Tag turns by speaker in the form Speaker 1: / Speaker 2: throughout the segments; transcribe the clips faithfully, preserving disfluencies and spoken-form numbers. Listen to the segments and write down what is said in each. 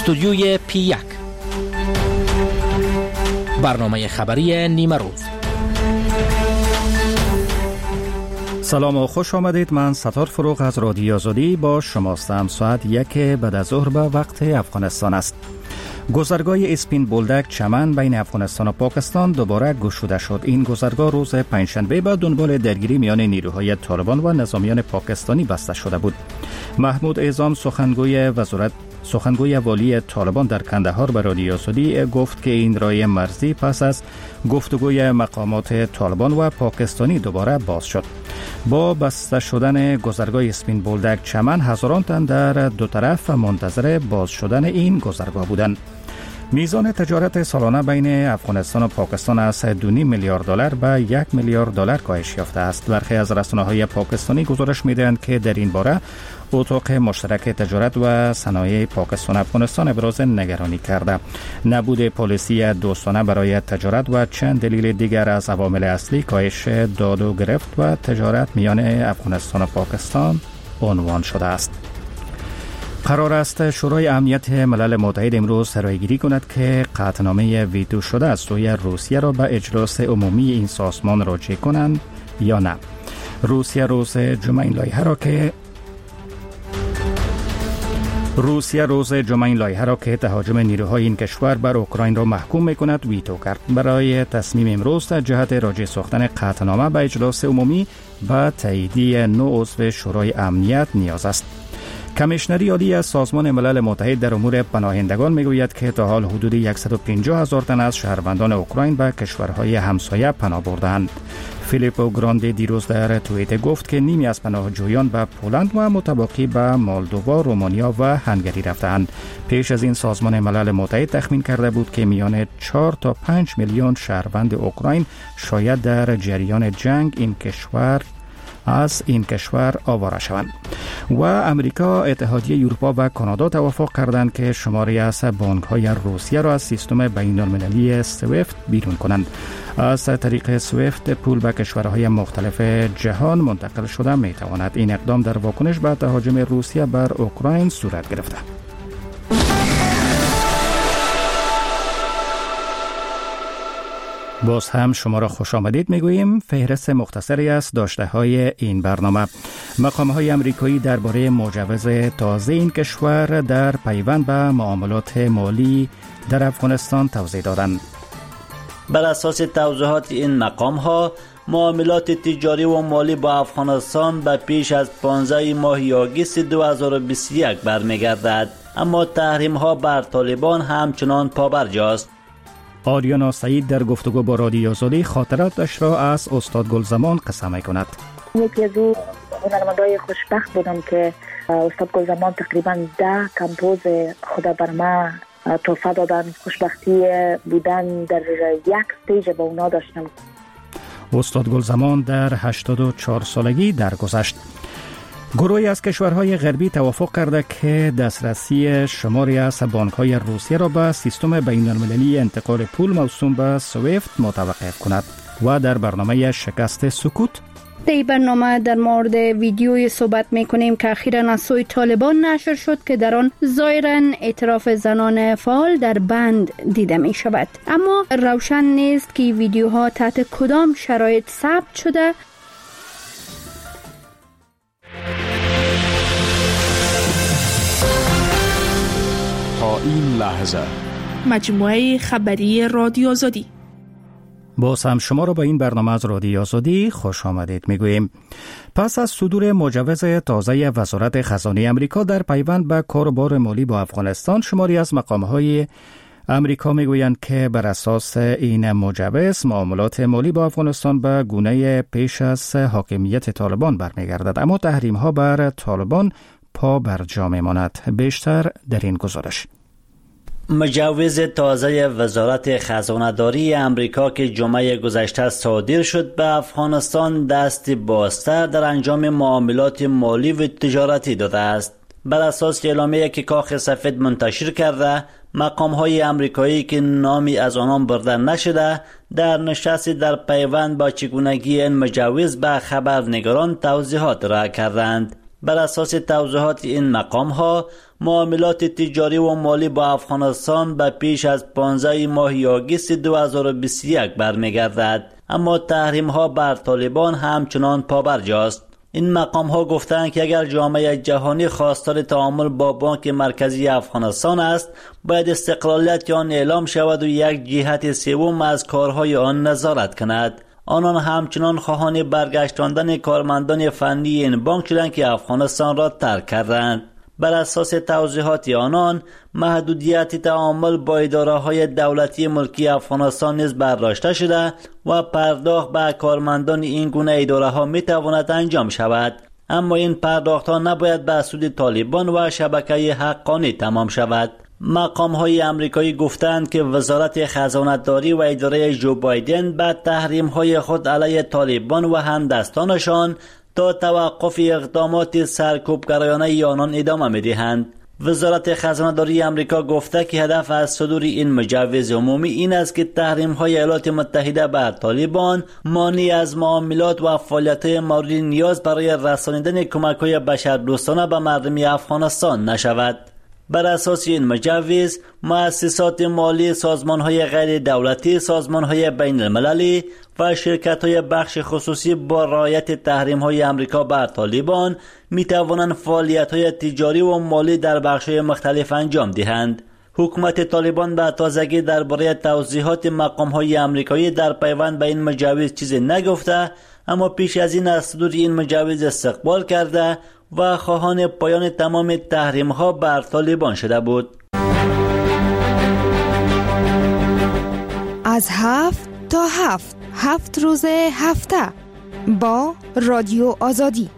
Speaker 1: استودیوی پی یک، برنامه خبری نیمه روز.
Speaker 2: سلام و خوش آمدید. من ستار فروغ از رادیو آزادی با شماستم. ساعت یک بعد از ظهر به وقت افغانستان است. گذرگاه اسپین بولدک چمن بین افغانستان و پاکستان دوباره گشوده شد. این گذرگاه روز پنجشنبه با دنبال درگیری میان نیروهای طالبان و نظامیان پاکستانی بسته شده بود. محمود اعظام سخنگوی وزارت سخنگوی والی طالبان در کندهار به رادیو آزادی گفت که این راه مرزی پس از گفتگوی مقامات طالبان و پاکستانی دوباره باز شد. با بسته شدن گذرگاه اسپین بولدک چمن، هزاران تن در دو طرف منتظر باز شدن این گذرگاه بودند. میزان تجارت سالانه بین افغانستان و پاکستان از دو و نیم میلیارد دلار به یک میلیارد دلار کاهش یافته است. برخی از رسانه‌های پاکستانی گزارش می‌دهند که در این باره اتاق مشترک تجارت و صنایع پاکستان افغانستان ابراز نگرانی کرده. نبود پالیسی دوستانه برای تجارت و چند دلیل دیگر از عوامل اصلی کاهش داد و گرفت و تجارت میان افغانستان و پاکستان عنوان شده است. قرار است شورای امنیت ملل متحد امروز رایگیری کند که قطعنامه ویتو شده از سوی روسیه را به اجلاس عمومی این سازمان راجع کنند یا نه. روسیه روز جمعه این لایحه را که روسیه روز جمعه این لایحه را که تهاجم نیروهای این کشور بر اوکراین را محکوم می‌کند ویتو کرد. برای تصمیم امروز در جهت راجع ساختن قطعنامه به اجلاس عمومی و تاییدیه نو عضو شورای امنیت نیاز است. کمیشنری عالی از سازمان ملل متحد در امور پناهندگان میگوید که تا حال حدود صد و پنجاه هزار تن از شهروندان اوکراین به کشورهای همسایه پناه بردند. فیلیپو گراندی دیروز در توییتر گفت که نیمی از پناهجویان به پولند و متباقی به مولدووا، رومانیا و هنگری رفتند. پیش از این سازمان ملل متحد تخمین کرده بود که میان چهار تا پنج میلیون شهروند اوکراین شاید در جریان جنگ این کشور از این کشور آواره شوند. و امریکا، اتحادیه اروپا و کانادا توافق کردند که شماری از بانک‌های روسیه را از سیستم بین‌المللی سویفت بیرون کنند. از طریق سویفت پول به کشورهای مختلف جهان منتقل شده می‌تواند. این اقدام در واکنش به تهاجم روسیه بر اوکراین صورت گرفته. باز هم شما را خوش آمدید میگوییم. فهرست مختصری از داشته های این برنامه. مقام های امریکایی درباره مجوز تازه این کشور در پیوند به معاملات مالی در افغانستان توضیح دادند.
Speaker 3: بر اساس توضیحات این مقام ها، معاملات تجاری و مالی با افغانستان به پیش از پانزده ماه آگوست دو هزار و بیست و یک برمیگردد، اما تحریم ها بر طالبان همچنان پابرجاست.
Speaker 2: آریانا سعید در گفتگو با رادیو آزادی خاطراتش را از استاد گلزمان قصه می کند.
Speaker 4: یکی از او هنرمندای خوشبخت بودم که استاد گلزمان تقریبا ده کمپوز خود بر ما تحفه دادن. خوشبختی بودن در یک استیج با اونا داشتم.
Speaker 2: استاد گلزمان در هشتاد و چهار سالگی درگذشت. گروهی از کشورهای غربی توافق کرده که دسترسی شماری از بانک‌های روسیه را به سیستم بین‌المللی انتقال پول موسوم به سویفت متوقف کند. و در برنامه شکست سکوت
Speaker 5: در این برنامه در مورد ویدیوی صحبت میکنیم که اخیراً از سوی طالبان نشر شد که در آن ظاهراً اعتراف زنان فعال در بند دیده می شود، اما روشن نیست که ویدیوها تحت کدام شرایط ثبت شده.
Speaker 6: تا این لحظه
Speaker 7: مجموعه خبری رادیو آزادی.
Speaker 2: باز هم شما را به این برنامه از رادیو آزادی خوش آمدید میگوییم. پس از صدور مجوز تازه وزارت خزانه امریکا در پیوند به کاروبار مالی با افغانستان، شماری از مقام‌های امریکا میگویند که بر اساس این مجوز معاملات مالی با افغانستان به گونه پیش از حاکمیت طالبان برمیگردد، اما تحریم‌ها بر طالبان پا بر جا میماند. بیشتر در این گزارش.
Speaker 3: مجوز تازه وزارت خزانه‌داری امریکا که جمعه گذشته صادر شد به افغانستان دست بازتر در انجام معاملات مالی و تجارتی داده است. بر اساس اعلامیه‌ای که کاخ سفید منتشر کرده، مقام‌های امریکایی که نامی از آنان برده نشده در نشست در پیوند با چگونگی این مجوز به خبرنگاران توضیحات را کردند. بر اساس توضیحات این مقام ها، معاملات تجاری و مالی با افغانستان به پیش از پانزده ماه آگوست دو هزار و بیست و یک برمیگردد، اما تحریم ها بر طالبان همچنان پابرجاست. این مقام ها گفتند که اگر جامعه جهانی خواستار تعامل با بانک مرکزی افغانستان است، باید استقلالیت آن اعلام شود و یک جهت سوم از کارهای آن نظارت کند. آنان همچنان خواهان برگشتاندن کارمندان فنی این بانک شدند که افغانستان را ترک کردند. بر اساس توضیحات آنان، محدودیت تعامل با اداره‌های دولتی ملکی افغانستان نیز برداشته شده و پرداخت به کارمندان این گونه اداره‌ها می‌تواند انجام شود، اما این پرداخت‌ها نباید به سود طالبان و شبکه حقانی تمام شود. مقام‌های آمریکایی گفتند که وزارت خزانتداری و اداره جو بایدن به تحریم‌های خود علیه طالبان و همدستانشان تا توقف اقدامات سرکوبگرایانه آنان ادامه می‌دهند. وزارت خزانه‌داری آمریکا گفته که هدف از صدور این مجوز عمومی این است که تحریم‌های ایالات متحده بر طالبان مانع از معاملات و فعالیت‌های مورد نیاز برای رسانیدن کمک‌های بشردوستانه به مردم افغانستان نشود. بر اساس این مجوز، مؤسسات مالی، سازمان‌های غیر دولتی، سازمان‌های بین المللی و شرکت‌های بخش خصوصی با رعایت تحریم‌های آمریکا بر طالبان می‌توانند فعالیت‌های تجاری و مالی در بخش‌های مختلف انجام دهند. حکومت طالبان به تازگی درباره توضیحات مقام‌های آمریکایی در پیوند به این مجوز چیزی نگفته، اما پیش از این از صدور این مجوز استقبال کرده و خواهان پایان تمام تحریم‌ها بر طالبان شده بود.
Speaker 8: از هفت تا هفت هفت روز هفته با رادیو آزادی.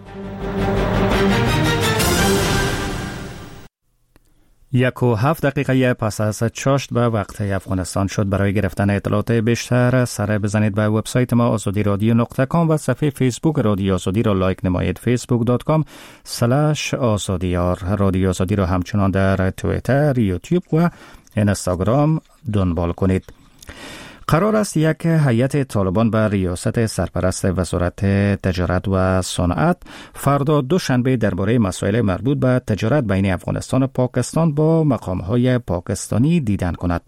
Speaker 2: یک و هفت دقیقه پس از چاشت به وقت افغانستان شد. برای گرفتن اطلاعات بیشتر سر بزنید به وبسایت ما آزادی رادیو نقطه کام و صفحه فیسبوک رادیو آزادی را لایک نمایید. فیسبوک دات کام سلش آزادیار. رادیو آزادی را همچنان در توییتر، یوتیوب و اینستاگرام دنبال کنید. قرار است یک هیئت طالبان به ریاست سرپرست وزارت تجارت و صنعت فردا دوشنبه درباره مسائل مربوط به تجارت بین افغانستان و پاکستان با مقام‌های پاکستانی دیدن کند.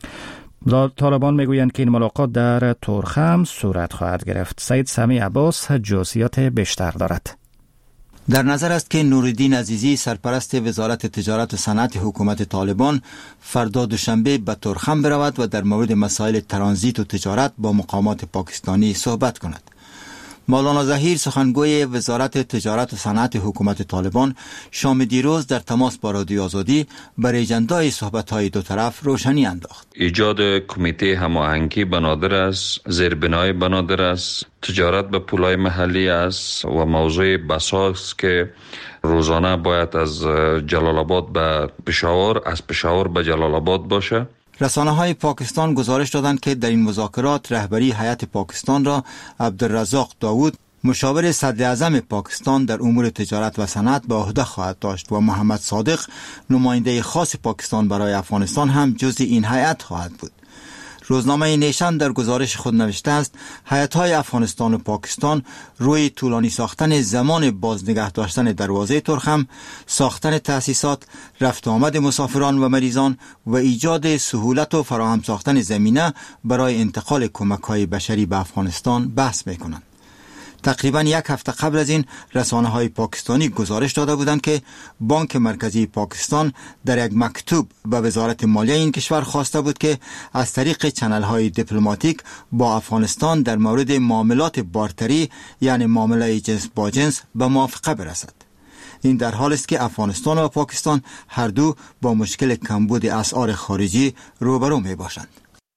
Speaker 2: طالبان میگویند که این ملاقات در تورخم صورت خواهد گرفت. سید سمی عباس جزئیات بیشتر دارد.
Speaker 9: در نظر است که نورالدین عزیزی سرپرست وزارت تجارت و صنعت حکومت طالبان فردا دوشنبه به تورخم برود و در مورد مسائل ترانزیت و تجارت با مقامات پاکستانی صحبت کند. مولانا ظهیر سخنگوی وزارت تجارت و صنعت حکومت طالبان شام دیروز در تماس با رادیو آزادی بر اجندای صحبت‌های دو طرف روشنی انداخت.
Speaker 10: ایجاد کمیته هماهنگی بنادر است، زیربنای بنادر است، تجارت به پولای محلی است و موضوع بساس که روزانه باید از جلال آباد به پشاور، از پشاور به جلال آباد باشه.
Speaker 9: رسانه‌های پاکستان گزارش دادند که در این مذاکرات رهبری هیئت پاکستان را عبدالرزاق داوود، مشاور صدر اعظم پاکستان در امور تجارت و صنعت به عهده خواهد داشت و محمد صادق، نماینده خاص پاکستان برای افغانستان، هم جزء این هیئت خواهد بود. روزنامه نیشن در گزارش خود نوشته است هیئت‌های افغانستان و پاکستان روی طولانی ساختن زمان بازنگه داشتن دروازه تورخم، ساختن تأسیسات، رفت آمد مسافران و مریضان و ایجاد سهولت و فراهم ساختن زمینه برای انتقال کمک‌های بشری به افغانستان بحث می‌کنند. تقریبا یک هفته قبل از این رسانه‌های پاکستانی گزارش داده بودند که بانک مرکزی پاکستان در یک مکتوب به وزارت مالیه این کشور خواسته بود که از طریق چنل‌های دیپلماتیک با افغانستان در مورد معاملات بارتری، یعنی معامله جنس با جنس، به موافقه برسد. این در حالی است که افغانستان و پاکستان هر دو با مشکل کمبود اسعار خارجی روبرو می‌باشند.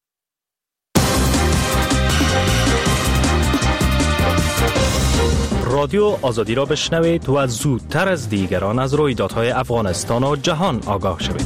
Speaker 1: رادیو آزادی را بشنوید و زودتر از دیگران از رویدادهای افغانستان و جهان آگاه شوید.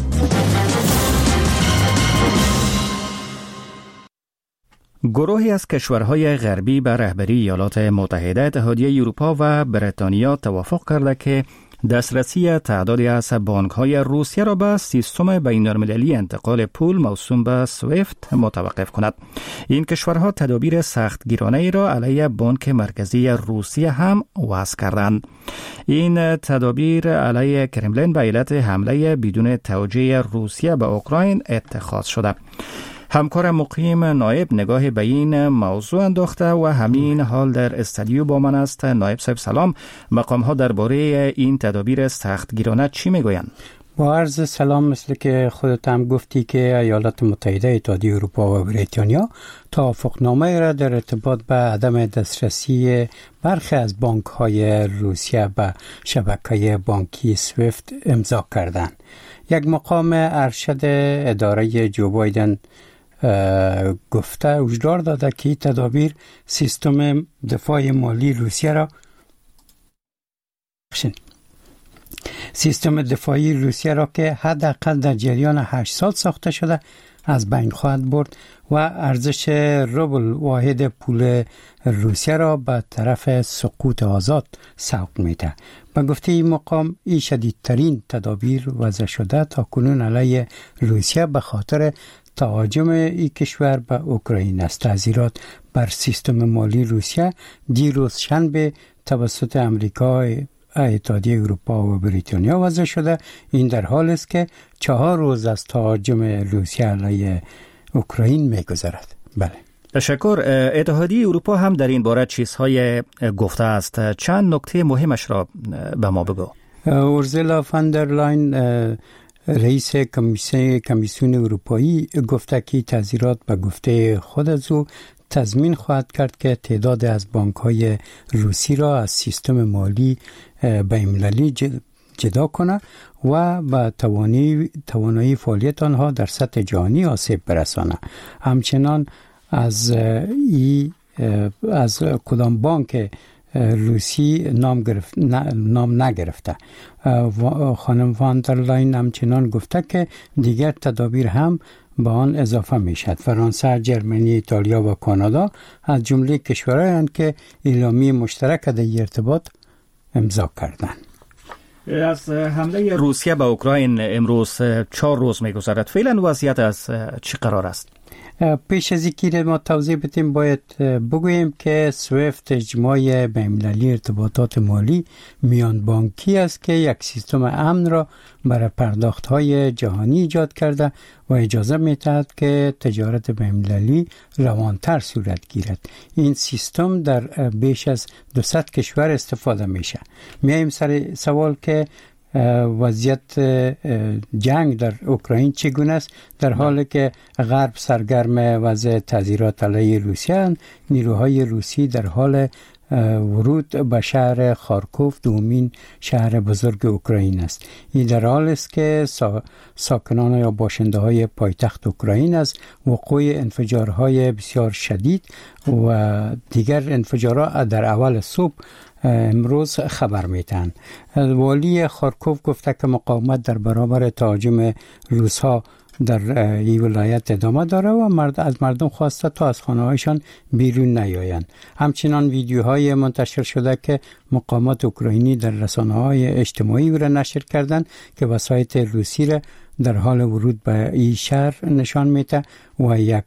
Speaker 2: گروهی از کشورهای غربی به رهبری ایالات متحده، اتحادیه اروپا و بریتانیا توافق کرده که دسترسی تعدادی از بانک‌های روسیه را به سیستم بین‌المللی انتقال پول موسوم به سویفت متوقف کند. این کشورها تدابیر سختگیرانه‌ای را علیه بانک مرکزی روسیه هم وضع کردند. این تدابیر علیه کرملین به علت حمله بدون توجیه روسیه به اوکراین اتخاذ شده. همکار مقیم نایب نگاه به این موضوع انداخته و همین حال در استودیو با من است. نایب صاحب سلام، مقام ها درباره این تدابیر سختگیرانه چی میگویند؟
Speaker 11: با عرض سلام، مثل که خودت هم گفتی که ایالات متحده، اتحادیه اروپا و بریتانیا توافقنامه را در ارتباط به عدم دسترسی برخی از بانک های روسیه به شبکه بانکی سویفت امضا کردند. یک مقام ارشد اداره جو بایدن گفته هشدار داده که تدابیر سیستم دفاع مالی روسیه را سیستم دفاعی روسیه را که حداقل در جریان هشت سال ساخته شده از بین خواهد برد و ارزش روبل واحد پول روسیه را به طرف سقوط آزاد سوق میده. به گفته این مقام، این شدیدترین تدابیر وضع شده تا کنون علیه روسیه به خاطر تهاجم این کشور به اوکراین است. تعزیرات بر سیستم مالی روسیه دیروز شنبه توسط امریکا، اتحادیه اروپا و بریتانیا وضع شده. این در حال است که چهار روز از تهاجم روسیه علیه اوکراین می‌گذرد. بله.
Speaker 2: تشکر. اتحادیه اروپا هم در این باره چیزهای گفته است. چند نکته مهمش را به ما بگو.
Speaker 11: اورسولا فان در لاین، رئیس کمیسیون اروپایی، گفته که تعزیرات به گفته خود از او تضمین خواهد کرد که تعداد از بانک‌های روسی را از سیستم مالی بین‌المللی جدا کنه و به توانایی توانایی فعالیت آنها در سطح جهانی آسیب برسانه. همچنان از ای از کدام بانک روسی نام گرفت نام نگرفته. خانم وان در لاین همچنان گفته که دیگر تدابیر هم به آن اضافه می شد. فرانسه، جرمنی، ایتالیا و کانادا از جمله کشورهایند که اعلامیه مشترک در ارتباط امضا کردند.
Speaker 2: از حمله روسیه به اوکراین امروز چهار روز می گذرد. فعلا وضعیت از چه قرار است؟
Speaker 11: پیش از اینکه ما توضیح بدیم باید بگوییم که سویفت اجماع بین‌المللی ارتباطات مالی میان بانکی است که یک سیستم امن را برای پرداخت‌های جهانی ایجاد کرده و اجازه می‌دهد که تجارت بین‌المللی روانتر صورت گیرد. این سیستم در بیش از دویست کشور استفاده میشه. میایم سر سوال که وضعیت جنگ در اوکراین چگونه است؟ در حالی که غرب سرگرم وضع تحذیرات علیه روسیه، نیروهای روسی در حال ورود به شهر خارکوف، دومین شهر بزرگ اوکراین است. این در حال است که ساکنان یا باشنده های پایتخت اوکراین از وقوع انفجارهای بسیار شدید و دیگر انفجارات در اول صبح امروز خبر میدن. والی خارکوف گفته که مقاومت در برابر تهاجم روس‌ها در این ولایت ادامه داره و مرد از مردم خواسته تا از خانه‌هایشان بیرون نیایند. همچنان ویدیوهای منتشر شده که مقامات اوکراینی در رسانه‌های اجتماعی را نشر کردند که وسایط روسی را در حال ورود به این شهر نشان میده و یک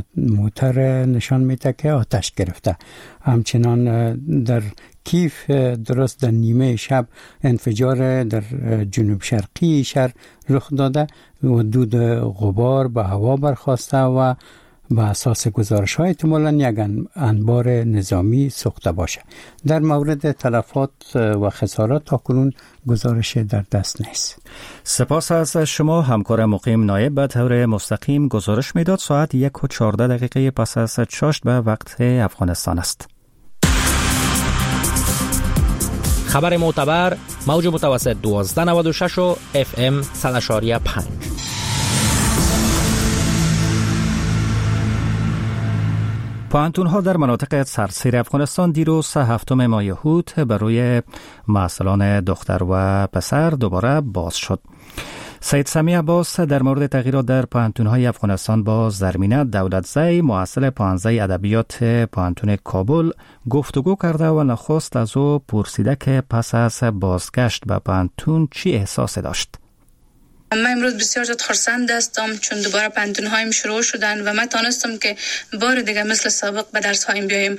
Speaker 11: موتر نشان میده که آتش گرفته. همچنان در کیف درست در نیمه شب انفجار در جنوب شرقی شهر رخ داده و دود غبار به هوا برخاسته و به اساس گزارش های احتمالاً یک انبار نظامی سوخته باشه. در مورد تلفات و خسارات تاکنون گزارش در دست نیست.
Speaker 2: سپاس از شما همکار مقیم نایب. به طور مستقیم گزارش میداد. ساعت یک و چهارده دقیقه پس از چاشت به وقت افغانستان است.
Speaker 1: خبر معتبر، موج متوسط دوازده نود و شش و اف ام صد و پنج.
Speaker 2: پوهنتون‌ها در مناطق سراسر افغانستان دیروز هفتم ماه هوت بر روی محصلان دختر و پسر دوباره باز شد. سید سمیع عباس در مورد تغییرات در پوهنتون‌های افغانستان با زرمینه دولتزی محصل پوهنځی ادبیات پوهنتون کابل گفتگو کرده و نخست از او پرسیده که پس از بازگشت به پوهنتون چی احساس داشت.
Speaker 12: من امروز بسیار زیاد خرسند هستم چون دوباره پوهنتون هایم شروع شدن و من تانستم که بار دیگه مثل سابق به درس هایم بیایم،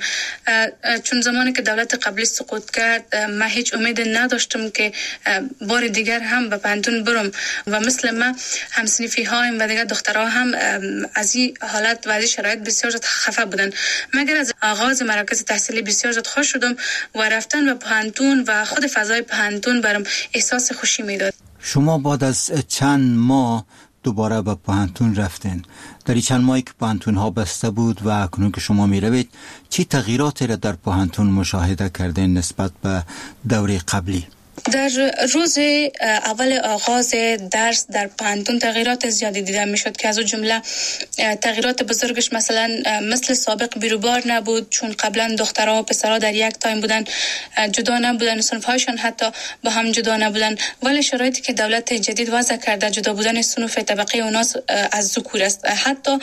Speaker 12: چون زمانی که دولت قبلی سقوط کرد من هیچ امید نداشتم که بار دیگر هم به پوهنتون برم و مثل من همسنفی هایم و دیگه دخترها هم از این حالت و از این شرایط بسیار زیاد خفه بودن. مگر از آغاز مراکز تحصیلی بسیار زیاد خوش شدم و رفتن به پوهنتون و خود فضای پوهنتون برام احساس خوشی میداد.
Speaker 9: شما بعد از چند ماه دوباره به پوهنتون رفتین. در این چند ماهی که پوهنتون ها بسته بود و اکنون که شما می روید چی تغییراتی را در پوهنتون مشاهده کردین نسبت به دوره قبلی؟
Speaker 12: در روز اول آغاز درس در پوهنتون تغییرات زیادی دیده میشد که از اون جمله تغییرات بزرگش مثلا مثل سابق بیروبار نبود، چون قبلا دخترها و پسرها در یک تایم بودن، جدا نبودن، صنف‌هایشان حتی با هم جدا نبودن، ولی شرایطی که دولت جدید وضع کرده جدا بودن صنف طبقه اوناس از ذکور است. حتی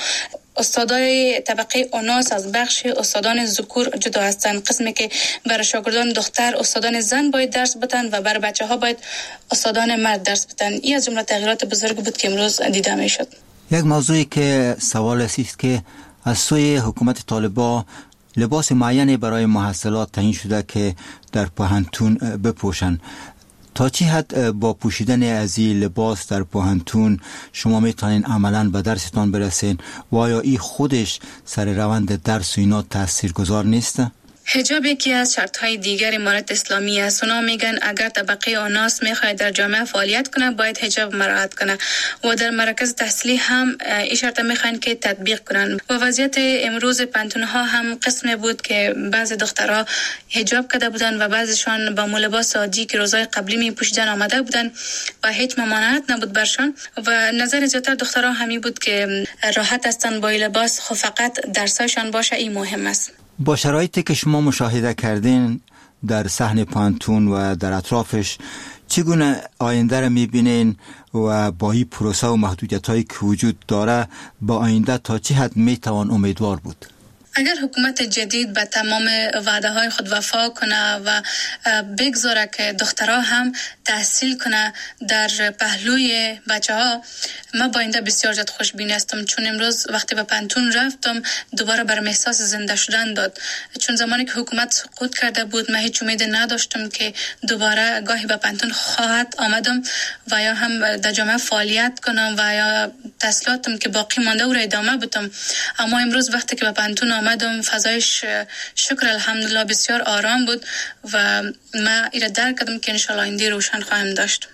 Speaker 12: استادای طبقه اوناس از بخش استادان ذکور جدا هستند، قسمی که برای شاگردان دختر استادان زن باید درس بدن و برای بچه ها باید استادان مرد درس بدن. این از جمله تغییرات بزرگ بود که امروز دیده می شد.
Speaker 9: یک موضوعی که سوال است که از سوی حکومت طالبان لباس معینی برای محصلات تعیین شده که در پوهنتون بپوشن. تا چی حد با پوشیدن از این لباس در پوهنتون شما میتونین عملاً به درستان برسین و آیا این خودش سر روند درس و اینا تاثیرگذار نیسته؟
Speaker 12: حجاب یکی از شرط‌های دیگر امارت اسلامی است. اونا میگن اگر طبقه اوناس میخواد در جامعه فعالیت کنه باید حجاب مراعات کنه و در مراکز تحصیلی هم این شرط میخوان که تطبیق کنن و وضعیت امروز پوهنتون‌ها هم قسم بود که بعضی دخترها حجاب کرده بودن و بعضیشان با لباس عادی که روزهای قبلی میپوشیدن آمده بودن و هیچ ممانعت نبود برشان و نظر زیادتر دخترها همین بود که راحت هستن با لباس، خب فقط درسایشان باشه، این مهم است.
Speaker 9: با شرایطی که شما مشاهده کردین در صحن پوهنتون و در اطرافش چگونه آینده را میبینین و با این پروسه و محدودیت‌هایی که وجود داره با آینده تا چه حد میتوان امیدوار بود؟
Speaker 12: اگر حکومت جدید به تمام وعده های خود وفا کنه و بگذاره که دخترها هم تحصیل کنه در پهلوی بچه ها، من با اینده بسیار زیاد خوشبین هستم، چون امروز وقتی به پوهنتون رفتم دوباره برام احساس زنده شدن داد. چون زمانی که حکومت سقوط کرده بود من هیچ امید نداشتم که دوباره گاهی به پوهنتون خواهد آمدم و یا هم در جامعه فعالیت کنم و یا تحصیلاتم که باقی مانده او را ادامه بدم. اما امروز وقتی که به پوهنتون آمدم فضایش شکر الحمدلله بسیار آرام بود و من ایره درک کردم که انشالله این دی روشن خواهم داشت.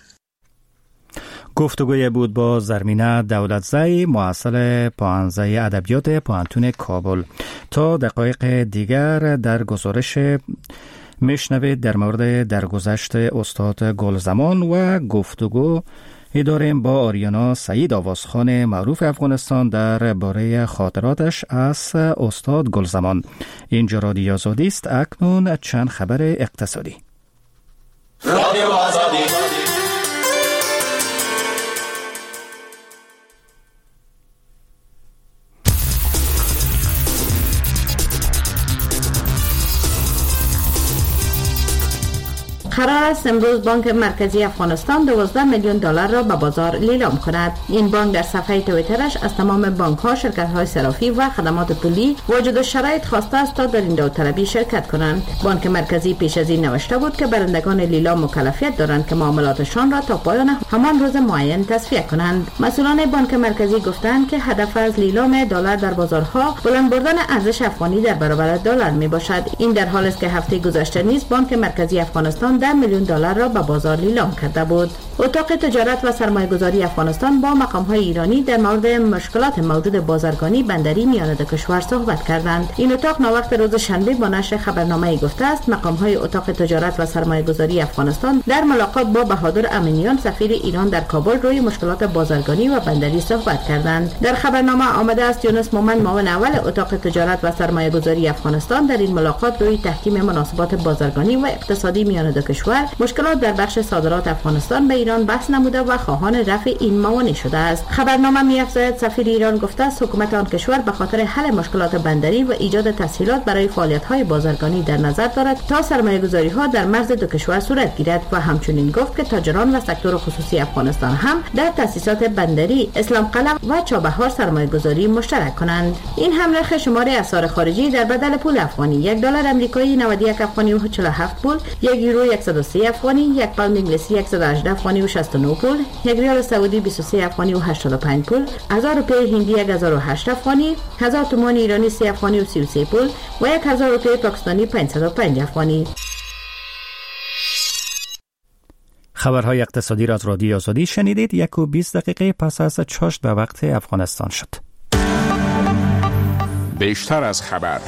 Speaker 2: گفتگوی بود با زرمینه دولتزی محصل پوهنځی ادبیات پوهنتون کابل. تا دقایق دیگر در گزارش میشنوید در مورد درگذشت استاد گلزمان و گفتگو داریم با آریانا سعید آوازخان معروف افغانستان در باره خاطراتش از استاد گلزمان. اینجا رادیو آزادی است. اکنون چند خبر اقتصادی. رادیو آزادی.
Speaker 13: قرار است امروز بانک مرکزی افغانستان دوازده میلیون دلار را به بازار لیلام کند. این بانک در صفحه توییترش از تمام بانک ها، شرکت های صرافی و خدمات پولی واجد و شرایط خواسته است تا در این داوطلبی شرکت کنند. بانک مرکزی پیش از این نوشته بود که برندگان لیلام مکلفیت دارند که معاملاتشان را تا پایان همان روز معین تصفیه کنند. مسئولان بانک مرکزی گفتند که هدف از لیلام دلار در بازارها بلند بردن ارزش افغانی در برابر دلار می باشد. این در حالی است که هفته گذشته نیز بانک مرکزی افغانستان ده میلیون دلار را به بازار لیلام کرده بود. اتاق تجارت و سرمایه‌گذاری افغانستان با مقام‌های ایرانی در مورد مشکلات موجود بازرگانی بندری میان دو کشور صحبت کردند. این اتاق ناوقت روز شنبه با نشر خبرنامه‌ای گفته است مقام‌های اتاق تجارت و سرمایه‌گذاری افغانستان در ملاقات با بهادر امینیان سفیر ایران در کابل روی مشکلات بازرگانی و بندری صحبت کردند. در خبرنامه آمده است یونس مومن معاون اول اتاق تجارت و سرمایه‌گذاری افغانستان در این ملاقات روی تحکیم مناسبات بازرگانی و اقتصادی میان دو کشور مشکلات در بخش صادرات افغانستان به ایران بحث نموده و خواهان رفع این موانع شده است. خبرنامه می‌افزاید سفیر ایران گفته است حکومت آن کشور به خاطر حل مشکلات بندری و ایجاد تسهیلات برای فعالیت‌های بازرگانی در نظر دارد تا سرمایه‌گذاری‌ها در مرز دو کشور صورت گیرد و همچنین گفت که تاجران و سکتور خصوصی افغانستان هم در تأسیسات بندری اسلام قلعه و چابهار سرمایه‌گذاری مشترک کنند. این هم نرخ شمار اسعار خارجی در بدل پول افغانی: یک دلار آمریکایی نود و یک افغانی و چهل و هفت پول، یک یورو صد و سه افغانی، یک پوند انگلیسی صد و هجده افغانی و شصت و نه پول، یک ریال سعودی بیست و سه افغانی و هشتاد و پنج پول، هزار روپیه هندی یک هزار و هشت افغانی، هزار تومان ایرانی سه افغانی و سی و سه پول و یک هزار روپیه پاکستانی پانصد و پنج افغانی.
Speaker 2: خبرهای اقتصادی را از رادیو آزادی شنیدید. یک و بیست دقیقه پس از چاشت به وقت افغانستان شد.
Speaker 6: بیشتر از خبر.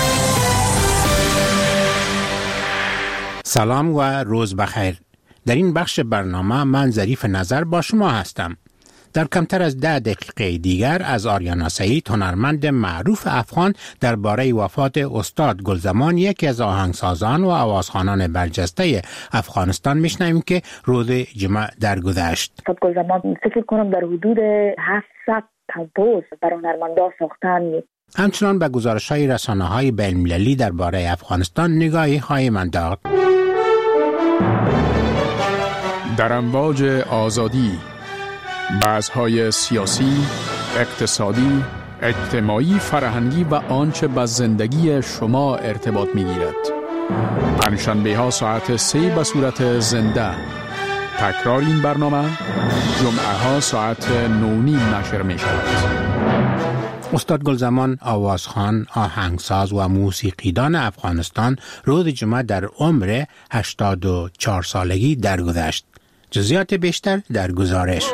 Speaker 14: سلام و روز بخیر. در این بخش برنامه من ظریف نظر با شما هستم. در کمتر از ده دقیقه دیگر از آریانا سعید، هنرمند معروف افغان، درباره وفات استاد گلزمان، یکی از آهنگسازان و آوازخوانان برجسته افغانستان، میشنویم که روز جمعه درگذشت.
Speaker 4: استاد گلزمان فکر کنم در حدود هفتصد کمپوز برای هنرمندا ساختن.
Speaker 14: همچنان به گزارش‌های رسانه‌های بین‌المللی درباره افغانستان نگاهی خواهیم انداخت.
Speaker 6: در امواج آزادی، بحث‌های سیاسی، اقتصادی، اجتماعی، فرهنگی و آنچه به زندگی شما ارتباط می‌گیرد. پنجشنبه‌ها ساعت سه به صورت زنده. تکرار این برنامه جمعه‌ها ساعت نه و نیم نشر می‌شود.
Speaker 14: استاد گلزمان، آوازخوان، آهنگساز و موسیقیدان افغانستان، روز جمعه در عمر هشتاد و چهار سالگی درگذشت. جزئیات بیشتر در گزارش.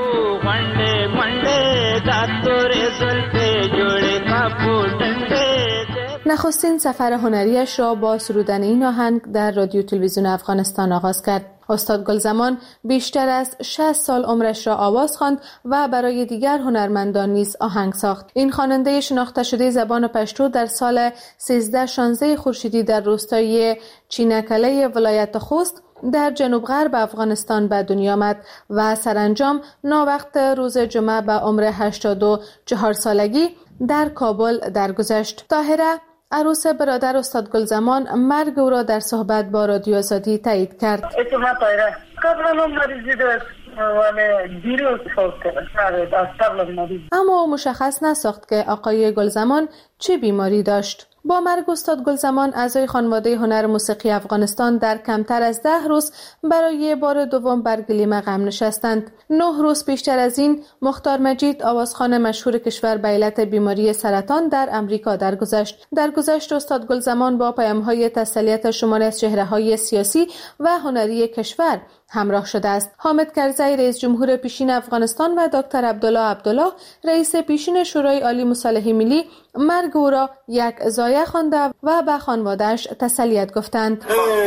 Speaker 15: نخستین سفر هنریش را با سرودن این آهنگ در رادیو تلویزیون افغانستان آغاز کرد. استاد گلزمان بیشتر از شصت سال عمرش را آواز خواند و برای دیگر هنرمندان نیز آهنگ ساخت. این خواننده شناخته شده زبان پشتو در سال سیزده شانزده خورشیدی در روستای چینکله ولایت خوست در جنوب غرب افغانستان به دنیا آمد و سرانجام ناوقت روز جمعه به عمر هشتاد و چهار سالگی در کابل درگذشت. طاهره، عروس برادر استاد گلزمان، مرگ او را در صحبت با رادیو آزادی تایید کرد.
Speaker 16: اسمم طاهره. قبلا مریضی داشت ولی دیروز فوت کرد.
Speaker 15: اما مشخص نساخت که آقای گلزمان چه بیماری داشت. با مرگ استاد گلزمان، اعضای خانواده هنر موسیقی افغانستان در کمتر از ده روز برای بار دوم بر گلیم غم نشستند. نه روز پیشتر از این، مختار مجید، آوازخوان مشهور کشور به علت بیماری سرطان در امریکا درگذشت. درگذشت استاد گلزمان با پیام‌های تسلیت شماری از چهره‌های سیاسی و هنری کشور همراه شده است. حامد کرزی، رئیس جمهور پیشین افغانستان، و دکتر عبدالله عبدالله، رئیس پیشین شورای عالی مصالحه ملی، مرگ او را یک ضایعه خوانده و به خانواده‌اش تسلیت گفتند.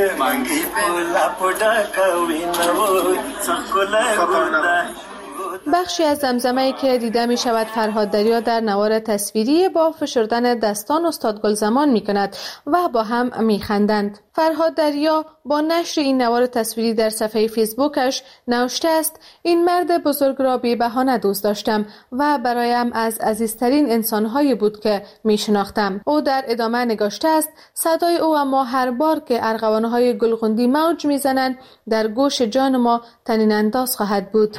Speaker 15: بخشی از زمزمه‌ای که دیده می شود فرهاد دریا در نوار تصویری با فشردن دستان استاد گلزمان می کند و با هم می خندند. فرهاد دریا با نشر این نوار تصویری در صفحه فیسبوکش نوشته است: این مرد بزرگ را بی بهانه دوست داشتم و برایم از عزیزترین انسان‌هایی بود که می شناختم. او در ادامه نگاشته است: صدای او اما هر بار که ارغوان‌های گلغوندی موج می زنند در گوش جان ما طنین انداز خواهد بود.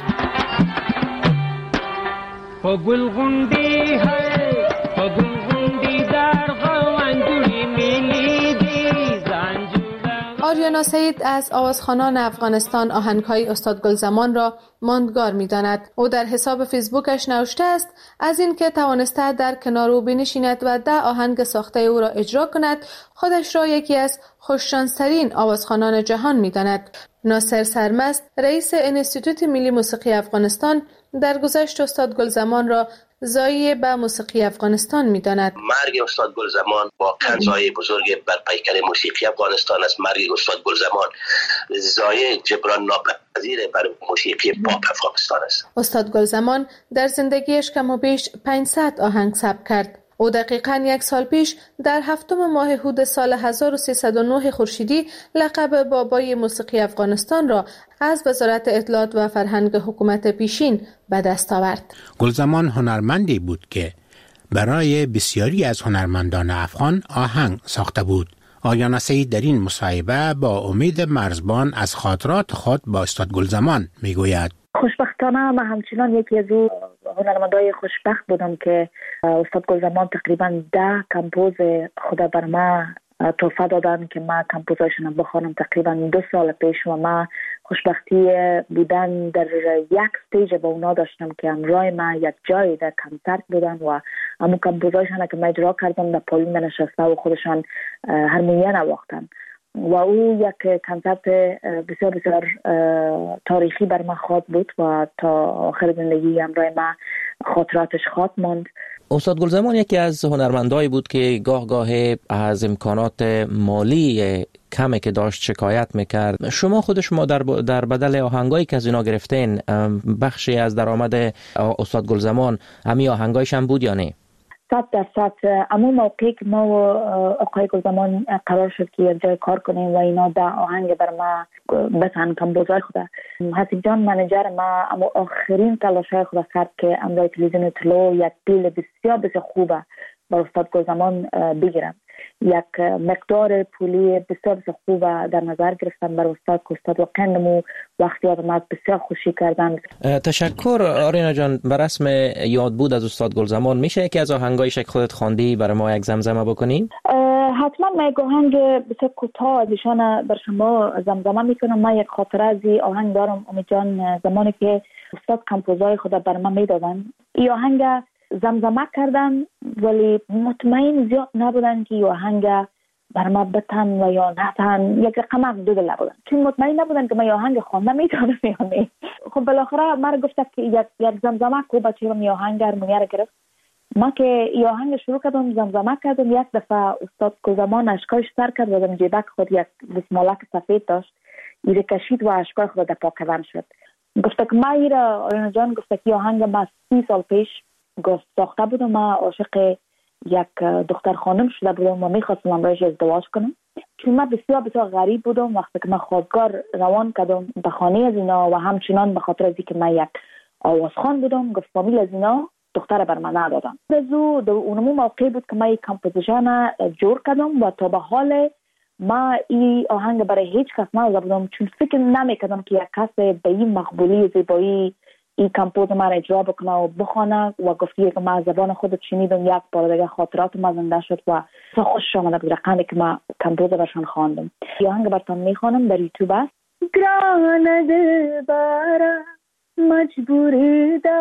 Speaker 17: گلغوندی های گلغوندی در غوانجوی میلیدی زنجوره.
Speaker 15: آریانا سعید از آوازخوانان افغانستان آهنگ‌های استاد گلزمان را ماندگار می‌داند. او در حساب فیسبوکش نوشته است: از این که توانسته در کنار او بنشیند و ده آهنگ ساخته او را اجرا کند، خودش را یکی از خوششانس‌ترین آوازخوانان جهان می‌داند. ناصر سرمست، رئیس انستیتوت ملی موسیقی افغانستان، در گذشت استاد گلزمان را ضایعه به موسیقی افغانستان می‌داند.
Speaker 18: مرگ استاد گلزمان واقعاً ضایعه بزرگی بر پیکر موسیقی افغانستان است. مرگ استاد گلزمان ضایعه جبران ناپذیر بر موسیقی پاپ افغانستان است.
Speaker 15: استاد گلزمان در زندگیش کم و بیش پانصد آهنگ ثبت کرد. او دقیقاً یک سال پیش در هفتم ماه هود سال هزار و سیصد و نه خورشیدی لقب بابای موسیقی افغانستان را از وزارت اطلاعات و فرهنگ حکومت پیشین به دست آورد.
Speaker 14: گلزمان هنرمندی بود که برای بسیاری از هنرمندان افغان آهنگ ساخته بود. آریانا سعید در این مصاحبه با امید مرزبان از خاطرات خود با استاد گلزمان میگوید:
Speaker 4: خوشبختانه من همچنان یکی از او هنرمندای خوشبخت بودم که استاد گلزمان تقریبا ده کمپوز خدا بر ما تحفه دادن که ما کمپوزایشون بخوانم تقریبا دو سال پیش، و ما خوشبختی بودن در یک استیج با اونا داشتم که همراه ما یک جای در کنسرت بودن و همون کمپوزایشون که ما اجرا کردم در پالین نشسته و خودشان هارمونیا نواختن و او یک کنسرت بسیار بسیار تاریخی بر ما خواد بود و تا آخر زندگی همراه ما خاطراتش خواد ماند.
Speaker 1: استاد گلزمان یکی از هنرمندایی بود که گاه گاه از امکانات مالی کمی که داشت شکایت میکرد. شما خود شما در در بدل آهنگایی که از اینا گرفتین بخشی از درآمد استاد گلزمان همین آهنگایش هم بود یا نه؟
Speaker 4: صد درصد. اما موقعی که ما و آقای گلزمان قرار شد که یک جای کار کنیم و اینا ده آهنگ بر ما بسن کمپوزای خدا، حسیب جان منیجر ما اما آخرین تلاشای خدا کرد که امرای تلویزیون طلو یک دیل بسیار بسیار خوبه با استاد گلزمان بگیرم. یک مقدار پولی بسیار بسیار خوبه در نظر گرفتن بر استاد که استاد واقعا نمو وقتی آدم بسیار خوشی کردن.
Speaker 1: تشکر آریانا جان. بر رسم یاد بود از استاد گلزمان میشه یکی از آهنگایش که خودت خواندی برای ما یک زمزمه بکنیم؟
Speaker 4: حتما من یک آهنگ بسیار کوتاه از ایشان بر شما زمزمه میکنم. من یک خاطره از این آهنگ دارم امید جان. زمانی که استاد کمپوزای خود بر من میدادن این آهنگ زمزمه کردن ولی مطمئن زیاد نبودن که یه آهنگ بر ما بتن و یا نتن، یک رقم دو نبودن چون مطمئن نبودن که من یه آهنگ خوانده میتونم یا نه. خب بالاخره من گفت که یک یک زمزمه کو بچه من یه آهنگ هارمونیا رو گرفت. ما که یه آهنگ شروع کردم زمزمه کردم، یک دفعه استاد گلزمان اشکایش سر کرد و در جیبک خود یک بسمالک سفید داشت، ایره کشید و اشکای خود در پاک کردن شد. گفت که ما ایره آریانا جان گفت که یه آهنگ ما سی سال پیش گفت ساخته بودم. ما عاشق یک دختر خانم شده بودم و میخواستم امرایش ازدواج کنم. چون من بسیار بسیار غریب بودم وقتی که من خوابگار روان کردم به خانه از اینا و همچنان به خاطر از اینکه من یک آوازخوان بودم گفت فامیل از اینا دختر بر من ندادن. از او در اونمو موقع بود که من یک کمپوزیشن جور کردم و تا به حال ما این آهنگ برای هیچ کس نداده بودم چون فکر نمیکردم که یک کس به این مقبولی زیبایی این کمپوز ما را اجرا بکنه و بخونه و گفتی که ما زبان خودت شنیدم یک بار دیگه خاطرات ما زنده شد و خوش آمده بود رقمی که ما کمپوز برشان خواندم. این آهنگ براتون میخوانم در یوتیوب است. گران دلبرا مجبوری دا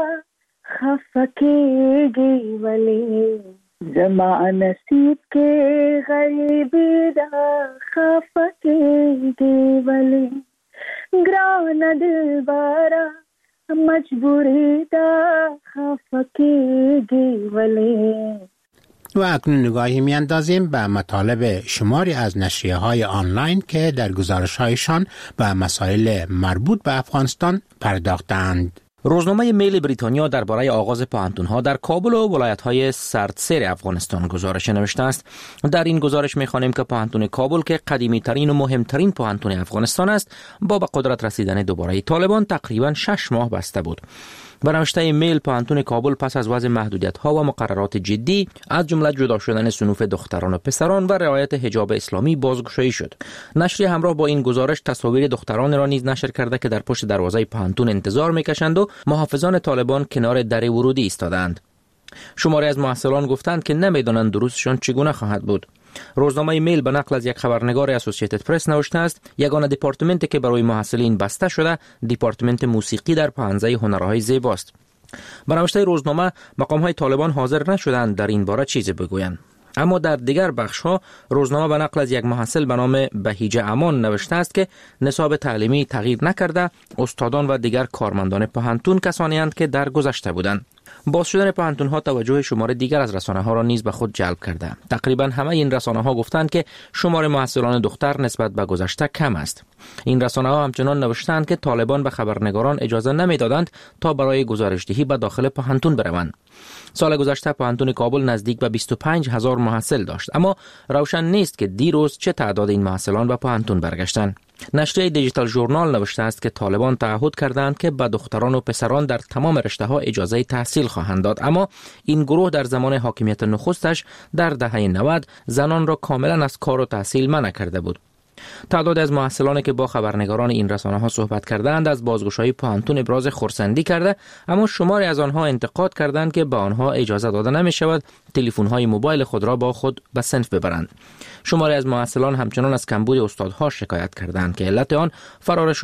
Speaker 4: خفکیگی ولی زما نصیب کے غریبی دا خفکیگی ولی گران دلبرا مجبوری دا خفکیگی ولی.
Speaker 14: و اکنون نگاهی می اندازیم به مطالب شماری از نشریه های آنلاین که در گزارش هایشان به مسائل مربوط به افغانستان پرداختند.
Speaker 1: روزنامه میل بریتانیا درباره آغاز پوهنتون‌ها در کابل و ولایت‌های سردسیر افغانستان گزارش نوشته است. در این گزارش می‌خوانیم که پوهنتون کابل که قدیمی‌ترین و مهمترین پوهنتون افغانستان است، با به قدرت رسیدن دوباره طالبان تقریباً شش ماه بسته بود. به نوشته میل پوهنتون کابل پس از وضع محدودیت‌ها و مقررات جدی از جمله جدا شدن صنوف دختران و پسران و رعایت حجاب اسلامی بازگشایی شد. نشریه همراه با این گزارش تصاویر دختران را نیز نشر کرده که در پشت دروازه پوهنتون انتظار می‌کشند و محافظان طالبان کنار در ورودی ایستادند. شماری از محصلان گفتند که نمی‌دانند دروسشان چگونه خواهد بود. روزنامه میل به نقل از یک خبرنگار اسوسییتد پرس نوشته است یگانه دپارتمنتی که برای محصلین بسته شده دپارتمنت موسیقی در پانزده هنرهای زیباست. به نوشته روزنامه مقام‌های طالبان حاضر نشدند در این باره چیزی بگویند. اما در دیگر بخش‌ها روزنامه به نقل از یک محصل به نام بهیجه امان نوشته است که نصاب تعلیمی تغییر نکرده، استادان و دیگر کارمندان پوهنتون کسانی اند که در گذشته بودند. باز شدن پانتون‌ها توجه شمار دیگر از رسانه‌ها را نیز به خود جلب کرده. تقریبا همه این رسانه‌ها گفتند که شمار محصلان دختر نسبت به گذشته کم است. این رسانه‌ها همچنان نوشتند که طالبان به خبرنگاران اجازه نمی‌دادند تا برای گزارش‌دهی به داخل پانتون بروند. سال گذشته پانتون کابل نزدیک به بیست و پنج هزار محصل داشت، اما روشن نیست که دیروز چه تعداد این محصلان به پانتون برگشتند. نشریه دیجیتال ژورنال نوشته است که طالبان تعهد کردند که به دختران و پسران در تمام رشته‌ها اجازه تحصیل خواهند داد، اما این گروه در زمان حاکمیت نخستش در دهه نود زنان را کاملا از کار و تحصیل منع کرده بود. تعداد از محصلانی که با خبرنگاران این رسانه‌ها صحبت کردند از بازگشایی پانتون ابراز خرسندی کرده، اما شماری از آنها انتقاد کردند که به آنها اجازه داده نمی‌شود تلفن‌های موبایل خود را با خود به صنف ببرند. شماری از محصلان همچنان از کمبود استادها شکایت کردند که علت آن فرار